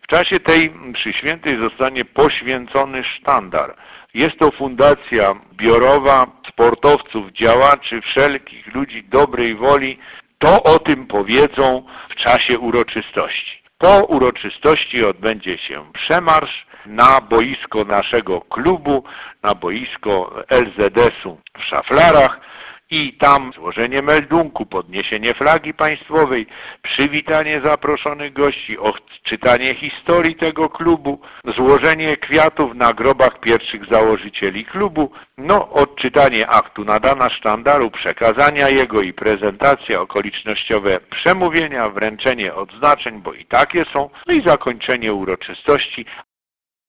W czasie tej mszy świętej zostanie poświęcony sztandar. Jest to fundacja zbiorowa sportowców, działaczy, wszelkich ludzi dobrej woli. To o tym powiedzą w czasie uroczystości. Po uroczystości odbędzie się przemarsz na boisko naszego klubu, na boisko LZS-u w Szaflarach i tam złożenie meldunku, podniesienie flagi państwowej, przywitanie zaproszonych gości, odczytanie historii tego klubu, złożenie kwiatów na grobach pierwszych założycieli klubu, odczytanie aktu nadania sztandaru, przekazania jego i prezentacja, okolicznościowe przemówienia, wręczenie odznaczeń, bo i takie są, i zakończenie uroczystości,